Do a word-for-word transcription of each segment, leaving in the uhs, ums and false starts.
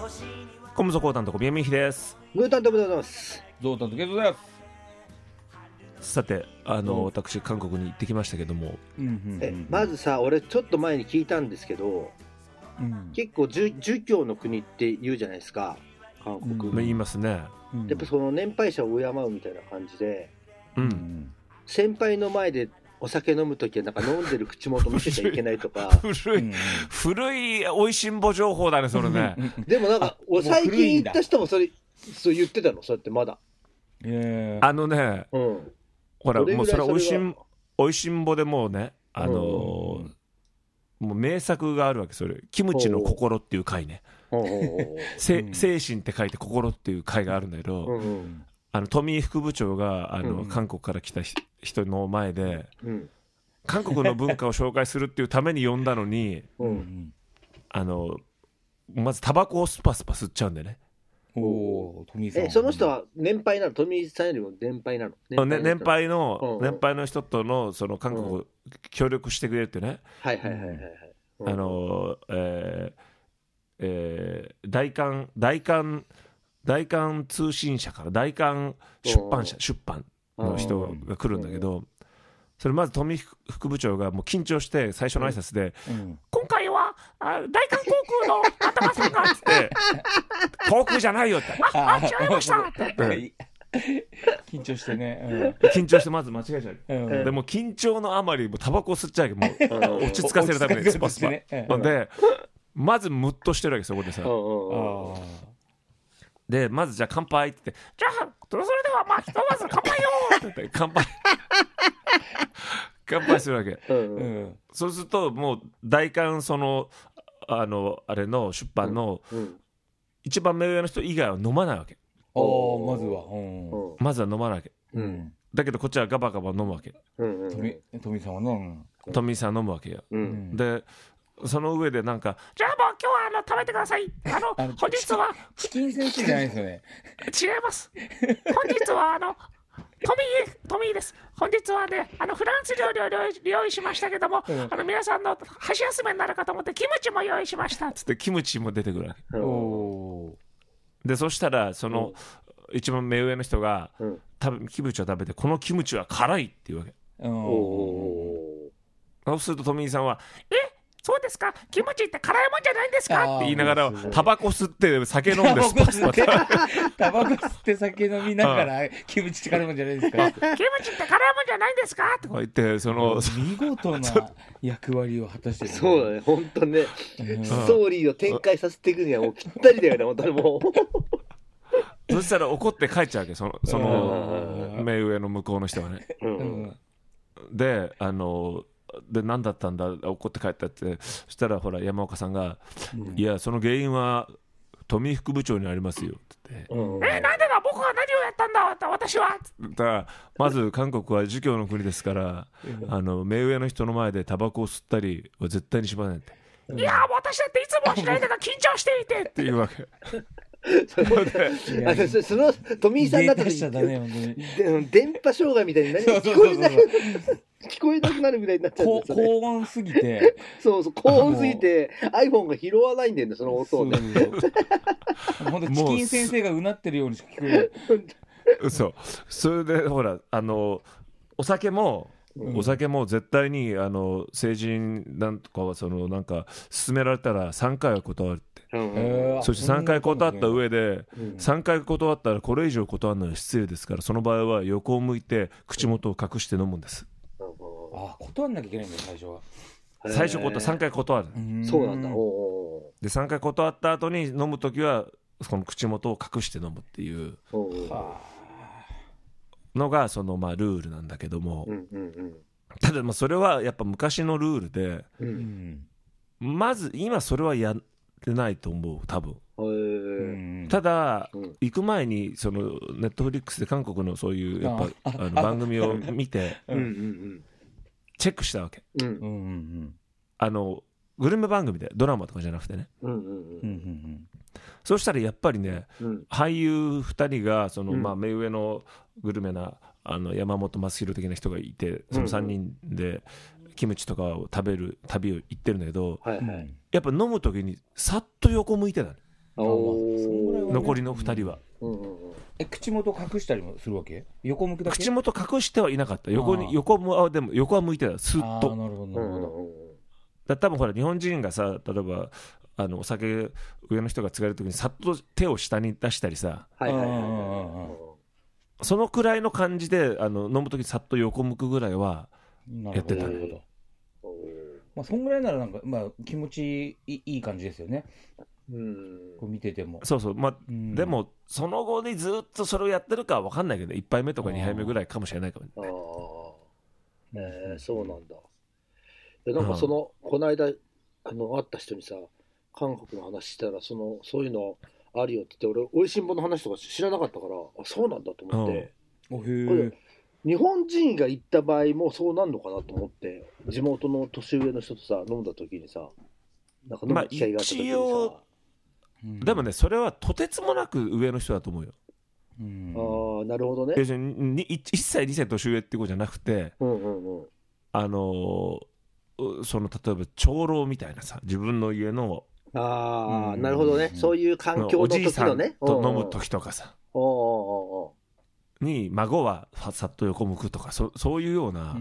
コムソコータンと小宮美希です。 グータンでございます。 ゾウタンとケイトです。 さて、あの、うん、私韓国に行ってきましたけども、 うんうんうん、えまずさ、俺ちょっと前に聞いたんですけど、うん、結構儒教の国って言うじゃないですか、韓国、うん、 言いますね。 やっぱその年配者を敬うみたいな感じで、うん、先輩の前でお酒飲むときはなんか飲んでる口元見せちゃいけないとか古い、うん、古いおいしんぼ情報だねそれねでもなんか最近行った人もそれそう言ってたの、そうやってまだ、 えー、あのね、うん、ほらもうそれはおいしんおいしんぼでもうね、あのーうん、もう名作があるわけ。それキムチの心っていう回ね、精神って書いて心っていう回があるんだけど、うんうん、あの富井副部長があの、うん、韓国から来た人の前で、うん、韓国の文化を紹介するっていうために呼んだのに、うん、あのまずタバコをスパスパ吸っちゃうんでね。 お富井さん、えその人は年配なの？富井さんよりも年配なの？ 年配 の, 年配 の、うんうん、年配の人とのその韓国を協力してくれるってね、はいはいはいはい、あのえーえー、大韓大韓大韓通信社から大韓出版社出版の人が来るんだけど、それまず富井副部長がもう緊張して最初の挨拶で、うんうん、今回はあ大韓航空の頭さんがっつって航空じゃないよってああ違いましたって、うん、 緊張してね、 うん、緊張してまず間違えちゃう、うん、でも緊張のあまりもタバコ吸っちゃうわけ、もう落ち着かせるためにスパスパ、ね、でまずムッとしてるわけそこでさ、でまずじゃあ乾杯って言って、じゃあそれではまあひとまず乾杯よって言って乾杯乾杯するわけ、うんうん、そうするともう大韓そのあのあれの出版の、うんうん、一番目上の人以外は飲まないわけ。 おまずは、うん、 まずは飲まないわけ、うん、だけどこっちはガバガバ飲むわけ、 うんうん、富井さんはね、 富井さん飲むわけよ、うん、でその上でなんかじゃあもう今日はあの食べてください、あのあの本日はチキン先生じゃないですよね違います、本日はあのトミー、トミーです。本日はね、あのフランス料理を用意しましたけども、うん、あの皆さんの箸休めになるかと思ってキムチも用意しましたつってキムチも出てくるわけ、おでそしたらその、うん、一番目上の人が、うん、多分キムチを食べてこのキムチは辛いって言うわけ、おそうするとトミーさんはえそうですか、キムチって辛いもんじゃないんですかって言いながらタバコ吸って酒飲んでスパスパタバコ吸って酒飲みながらキムチって辛いもんじゃないですかキムチって辛いもんじゃないんですかとか言ってその見事な役割を果たしてる、ね、 そうだね本当ね、うん、ストーリーを展開させていくにはもうぴったりだよね本当にもうそしたら怒って帰っちゃうわけ、その、その目上の向こうの人がね、うん、であので何だったんだ怒って帰ったって、そしたらほら山岡さんが、うん、いやその原因は富井副部長にありますよって言って、うん、えなんでだ僕は何をやったんだ私はだからまず韓国は儒教の国ですから、うん、あの目上の人の前でタバコを吸ったりは絶対にしませんって、うん、いや私だっていつもはしないけど緊張していてっていうわけそのその富井さんだったら、ね、電波障害みたいに何聞こえない聞こえなくなるみたいになっちゃうんですよね。 高音すぎてそうそう高音すぎて iPhone が拾わないんだよねその音をね。 本当チキン先生がうなってるようにしか聞こえない。 そうそれでほらあのお酒もお酒も絶対にあの成人なんとかはそのなんか勧められたらさんかいは断るって、うん、そしてさんかい断った上で、うん、さんかい断ったらこれ以上断るのは失礼ですから、その場合は横を向いて口元を隠して飲むんです。 あ断んなきゃいけないんだよ最初は。 最初断さんかい断る。 そうなんだ。 でさんかい断った後に飲むときはこの口元を隠して飲むっていうのがそのまあルールなんだけども、うんうんうん、ただまあそれはやっぱ昔のルールで、うん、まず今それはやってないと思う多分、うん、ただ、うん、行く前にそのネットフリックスで韓国のそういうやっぱあの番組を見てうんうん、うん、チェックしたわけ、うんうんうん、あのグルメ番組でドラマとかじゃなくてね、うんうんうん、そうしたらやっぱりね、うん、俳優ふたりがその、うんまあ、目上のグルメなあの山本昌弘的な人がいて、そのさんにんでキムチとかを食べる旅を行ってるんだけど、はいはい、やっぱ飲む時にさっと横向いてたね。 残りのふたりは、 うんうんうん、え口元隠したりもするわけ？横向くだけ？ 口元隠してはいなかった。横に横もでも横は向いてた、スッと。 あなるほどなるほど。 だ多分ほら日本人がさ、例えばあのお酒上の人が継がれるときにさっと手を下に出したりさ、はいはいはいはい、そのくらいの感じであの飲むときさっと横向くぐらいはやってたね。なるほど。 まあそんぐらいならなんかまあ気持ちいい感じですよね。うん、こう見ててもそうそう、まあ、うん、でもその後にずっとそれをやってるかは分かんないけどいっぱいめとかにはいめぐらいかもしれないかもね。ああ、えー、そうなんだ。なんかその、うん、この間あの会った人にさ韓国の話したらそのそういうのあるよって言って俺おいしんぼの話とか知らなかったからあそうなんだと思って、うん、へ日本人が行った場合もそうなんのかなと思って地元の年上の人とさ飲んだ時にさなんか飲む機会があった時にさ、まあでもね、それはとてつもなく上の人だと思うよ。 うん、ああ、なるほどね。 いっさいにさい年上ってことじゃなくて、うんうんうん、あのその例えば長老みたいなさ、自分の家のああ、うん、なるほどね、そういう環境の時のね、おじいさんと飲む時とかさ、おおに孫はさっと横向くとか、そそういうような、うん、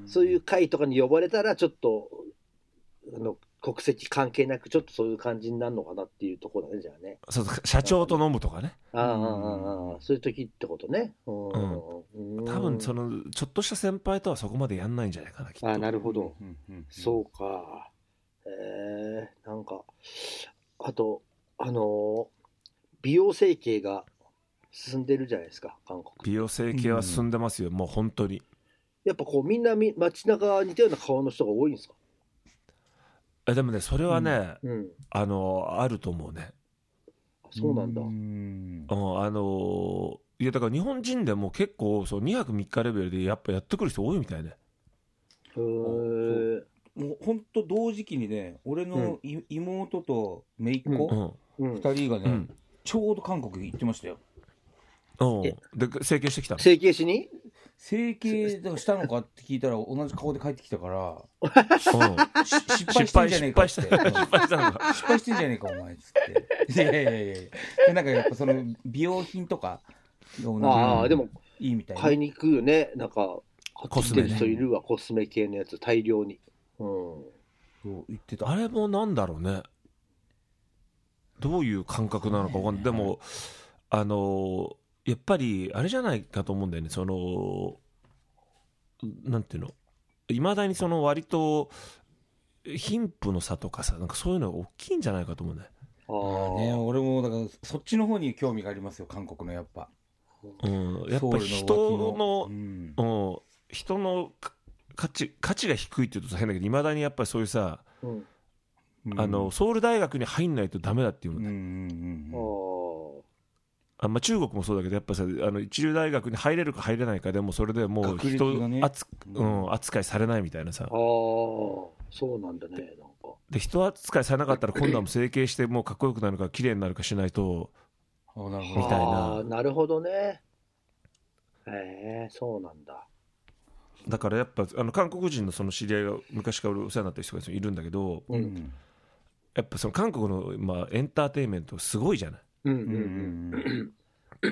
そういう会とかに呼ばれたらちょっとあの国籍関係なくちょっとそういう感じになるのかなっていうところだねじゃあね。 そう社長と飲むとかね。 ああ、うん、ああそういう時ってことね。うん、 うん、多分そのちょっとした先輩とはそこまでやんないんじゃないかなきっと。 ああなるほど。うんうんうん、そうか。えー、なんかあとあのー、美容整形が進んでるじゃないですか韓国。 美容整形は進んでますよ、うん、もう本当に。 やっぱこうみんな街中似たような顔の人が多いんですか？ でもねそれはね、うん、あのあると思うね。 そうなんだ。うんあのいやだから日本人でも結構そうにはくみっかレベルでやっぱやってくる人多いみたいね。 へえ。もう本当同時期にね俺の、うん、妹と姪っ子ふたりがね、うん、ちょうど韓国行ってましたよ。 うんで整形してきたの？ 整形しに整形したのかって聞いたら同じ顔で帰ってきたから失敗してんじゃねえかって失敗したのか失敗してんじゃねえかお前っつっていやいやいやいやなんかやっぱその美容品とかああでもいいみたいな買いに行くよね。なんか買ってる人いるわコスメ系のやつ大量に。うんそう言ってた。あれもなんだろうねどういう感覚なのか分かんない。でもあのやっぱりあれじゃないかと思うんだよね。そのなんていうのいまだにその割と貧富の差とかさなんかそういうのが大きいんじゃないかと思うんだよ。 ああね俺もだからそっちの方に興味がありますよ韓国のやっぱ。 うん、やっぱ人の、うんうん、人の価値価値が低いって言うと変だけどいまだにやっぱりそういうさ、うん、あのソウル大学に入んないとダメだっていうのね。うんうんうんあまあ、中国もそうだけどやっぱさあの一流大学に入れるか入れないかでもそれでもう人、ね扱うん、扱いされないみたいなさ。ああそうなんだね。なんかで人扱いされなかったら今度はもう整形してもうかっこよくなるか綺麗になるかしないとあなるほどみたいな。あなるほどね。へえそうなんだ。 だからやっぱあの韓国人のその知り合いが昔からお世話になった人がいるんだけど、うん、やっぱその韓国の、まあ、エンターテインメントすごいじゃない。うんうんうん、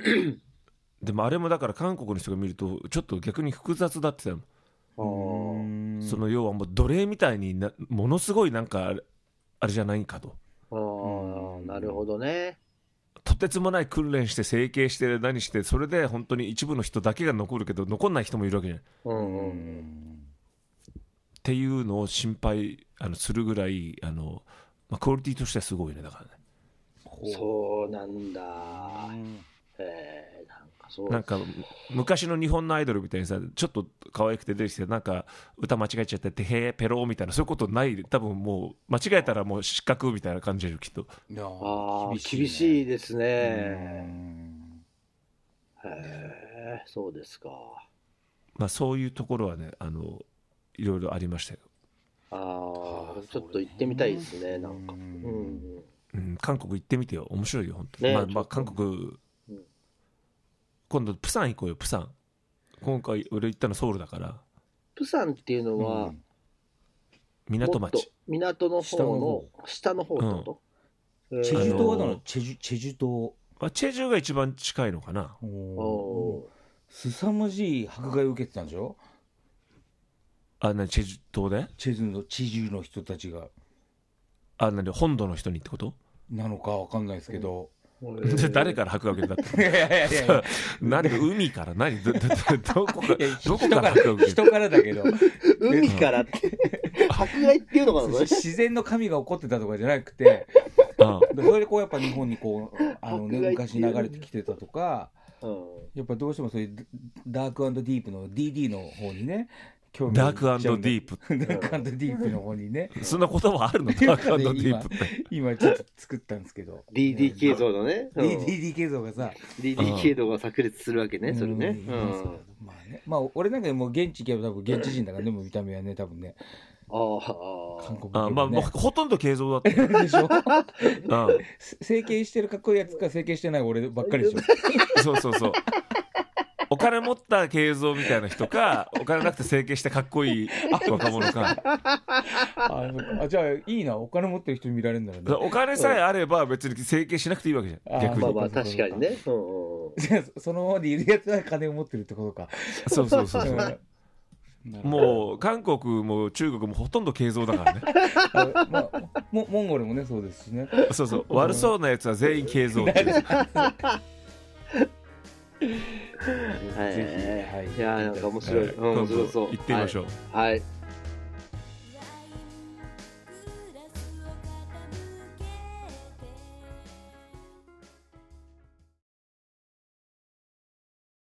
でもあれもだから韓国の人が見るとちょっと逆に複雑だって言ってたの。その要はもう奴隷みたいになものすごいなんかあれじゃないかと。 あなるほどね。 とてつもない訓練して整形して何してそれで本当に一部の人だけが残るけど残んない人もいるわけじゃない、うんうん、っていうのを心配あのするぐらいあの、まあ、クオリティとしてはすごいね。だからねそうなんだ、うんえー、なんかそうなんか昔の日本のアイドルみたいにさちょっと可愛くて出てきてなんか歌間違えちゃっててへーペローみたいなそういうことない多分もう間違えたらもう失格みたいな感じできっと。 いやあ厳しい、ね、厳しいですね。へえそうですか。 まあそういうところはねあのいろいろありましたよ。 ああちょっと行ってみたいですね。なんか、うんうん、韓国行ってみてよ面白いよ本当に、ねまあまあ、韓国、うん、今度プサン行こうよ。プサン今回俺行ったのソウルだから。 プサンっていうのは、うん、 港町港の方の下の方ってこと、 チェジュ島はどうなの？チェジュ、チェジュ島。 あ、チェジュが一番近いのかな。 おすさまじい迫害を受けてたんでしょ？ あ、なにチェジュ島で？ チェジュの、チェジュの人たちが。 あ、なに本土の人にってこと？ なのかわかんないですけど。 で誰から迫害を受けたの？いやいやいやいや何海から何どどどどこかどこから人から人からだけど海からって迫害っていうのかな。 自然の神が怒ってたとかじゃなくて、ああそれでこうやっぱ日本にこうあの、ね、昔流れてきてたとか、うん、やっぱどうしてもそういうダーク&ディープの ディーディー の方にね。 ダーク&ディープダーク&ディープの方にねそんな言葉あるの？ダーク&ディープって今ちょっと作ったんですけどディーディー 系像のねディーディー 系像がさディーディー 系像が炸裂するわけねそれね。 まあねまあ俺なんかもう現地行けば多分現地人だからねもう見た目はね多分ねああ韓国あまあほとんど形像だったでしょ整形してるかっこいいやつか整形してない俺ばっかりでしょそうそうそうお金持った形像みたいな人かお金なくて整形してかっこいい若者かああじゃあいいなお金持ってる人に見られるんだろうね。 お金さえあれば別に整形しなくていいわけじゃん逆に。 まあまあ確かにね、うんうん、 じゃあそのままでいるやつは金を持ってるってことか。 そうそうそうそうもう韓国も中国もほとんど形像だからねまあ、モンゴルもねそうですしね。 そうそう悪そうなやつは全員形像はい、いやなんか面白い、はい、面白そう。 行ってみましょう。 はい。はい